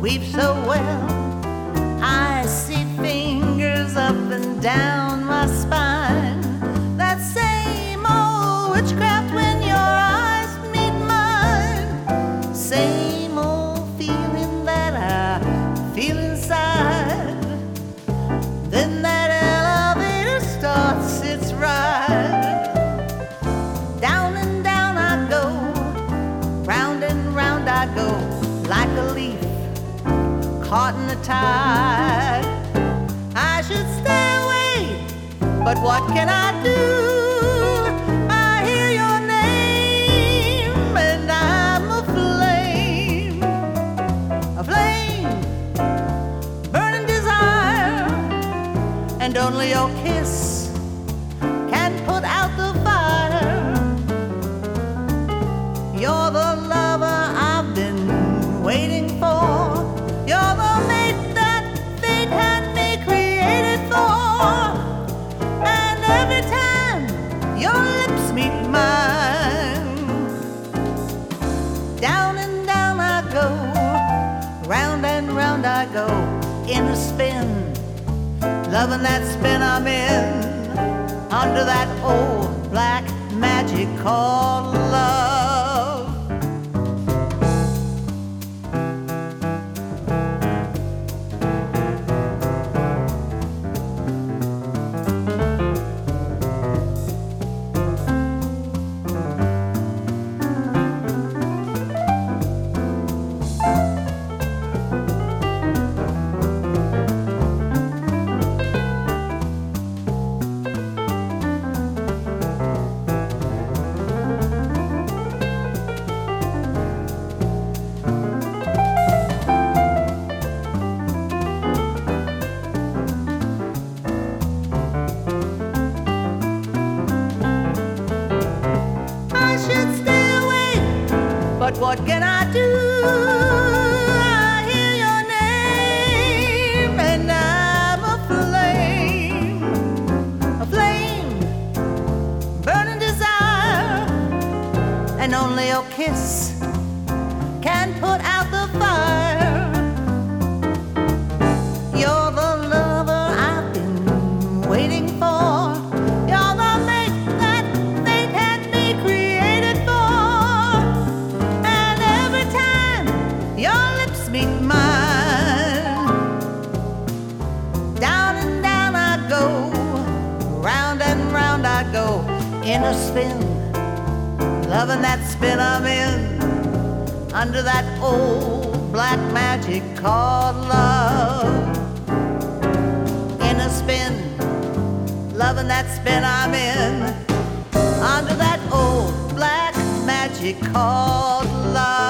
weave so well. I see fingers up and down my spine. That same old witchcraft when your eyes meet mine. Same old feeling that I feel inside. Then that elevator starts its ride. Down and down I go, round and round I go, like a leaf caught in the tide. I should stay away, but what can I do? I hear your name and I'm a flame, burning desire, and only your kiss can put out the fire. You're the lover I've been waiting for. You're the mate that fate had me created for. And every time your lips meet mine, down and down I go, round and round I go, in a spin, loving that spin I'm in, under that old black magic called love. But what can I do? I hear your name and I'm a flame, burning desire, and only your kiss can put out the fire. You're the lover I've been waiting for. You're the mate that fate had me created for. Your lips meet mine. Down and down I go, round and round I go, in a spin, loving that spin I'm in, under that old black magic called love. In a spin, loving that spin I'm in, under that old black magic called love.